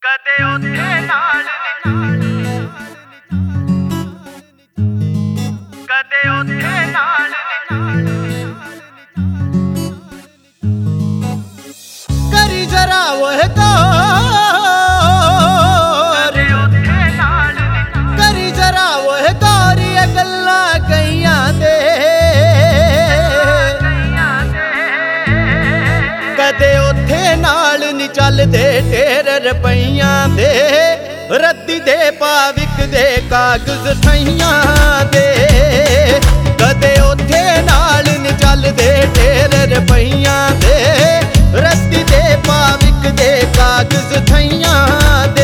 ਕਦੇ ਉੱਥੇ ਨਾਲ ਨੀ, ਕਦੇ ਉੱਥੇ ਨਾਲ ਨੀ, ਕਰੀ ਜਰਾ ਉਹ ਕਦੇ ਉੱਥੇ ਨਾਲ ਨੀ, ਕਰੀ ਜਰਾ ਉਹ ਗੌਰੀਏ ਗੱਲਾਂ ਕਈਆਂ ਦੇ ਕਦੇ ਉੱਥੇ ਨਾਲ ਨੀ ਚੱਲਦੇ ਢੇਰ ਰੁਪਈਆਂ ਦੇ ਰੱਦੀ ਦੇ ਭਾਵਿਕ ਦੇ ਕਾਗਜ਼ ਥਈਆਂ ਦੇ ਕਦੇ ਉੱਥੇ ਨਾਲ ਨੀ ਚੱਲਦੇ ਢੇਰ ਰੁਪਈਆਂ ਦੇ ਰੱਦੀ ਦੇ ਭਾਵਿਕ ਦੇ ਕਾਗਜ਼ ਥਈਆਂ ਦੇ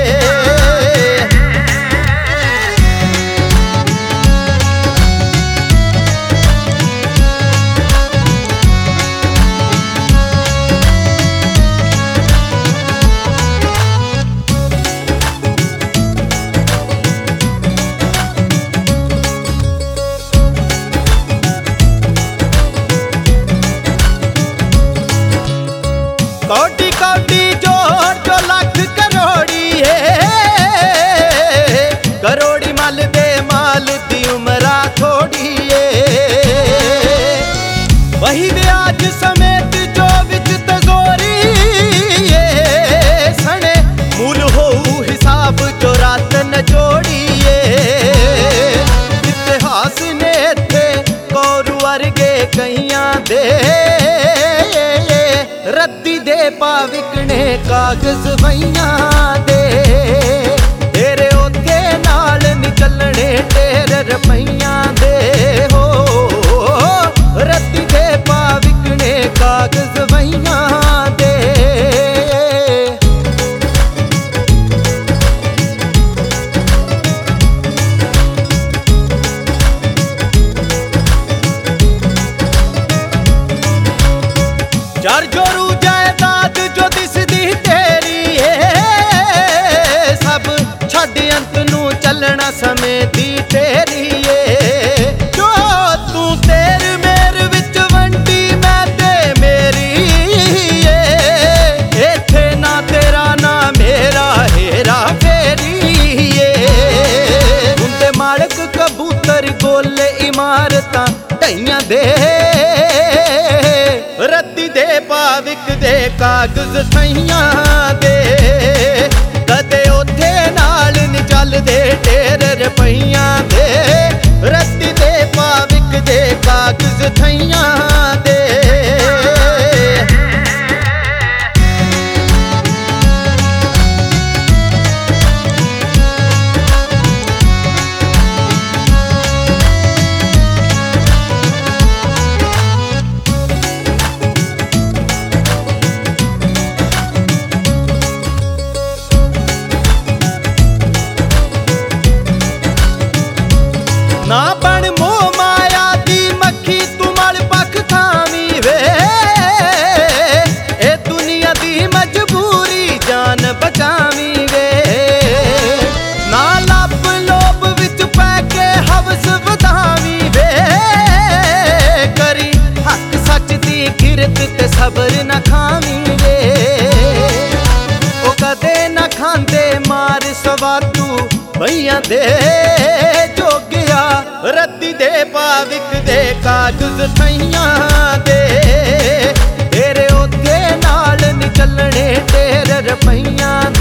कौड़ी कौड़ी जोड़ जो लाख करोड़ी है करोड़ी माल दे माल दी उमरा थोड़ी है वही ब्याज समेत जो विच तजोरी है सने मूल हो हिसाब जो रात न जोड़ी है इतिहास ने थे कौरू वर्गे कईयां दे ਰੱਦੀ ਦੇ ਭਾਵਿਕ ਨੇ ਕਾਗਜ਼ ਵਈਆਂ ਦੇ ਤੇਰੇ ਉੱਥੇ ਨਾਲ ਨੀ ਚੱਲਣੇ ਢੇਰ ਰੁਪਈਆਂ ਦੇ ਹੋ ਰੱਦੀ ਦੇ ਭਾਵਿਕ ਨੇ ਕਾਗਜ਼ ਵਈਆਂ ਦੇ चार जोरू जायदाद जो दिसदी तेरी है सब छड़ अंत नू चलना समय दी तेरी है जो तू तेर मेर विच वंडी मैं ते मेरी है इथे ना तेरा ना मेरा हेरा फेरी है उनते मालक कबूतर गोले इमारतां ढाइयां दे ਰੱਦੀ ਦੇ ਭਾਵਿਕ ਦੇ ਕਾਗਜ਼ ਥਈਆਂ ਦੇ ਕਦੇ ਉੱਥੇ ਨਾਲ ਨੀ ਚੱਲਦੇ ਢੇਰ ਰੁਪਈਆਂ ਦੇ ਰੱਦੀ ਦੇ ਭਾਵਿਕ ਦੇ ਕਾਗਜ਼ ਥਈਆਂ ਦੇ ना बन मोह माया दी मक्खी तू मल पख थावी वे ए दुनिया दी मजबूरी जान बचावी वे ना लब लोभ विच पै के हवस वधावी वे करी हक सच दी किरत ते सबर न खावी वे ओ कदे न खांदे मार सवातू भईयां दे ਰੱਦੀ ਦੇ ਭਾਵਿਕ ਦੇ ਕਾਗਜ਼ ਥਈਆਂ ਦੇ ਤੇਰੇ ਉੱਥੇ ਨਾਲ ਨੀ ਚੱਲਣੇ ਢੇਰ ਰੁਪਈਆਂ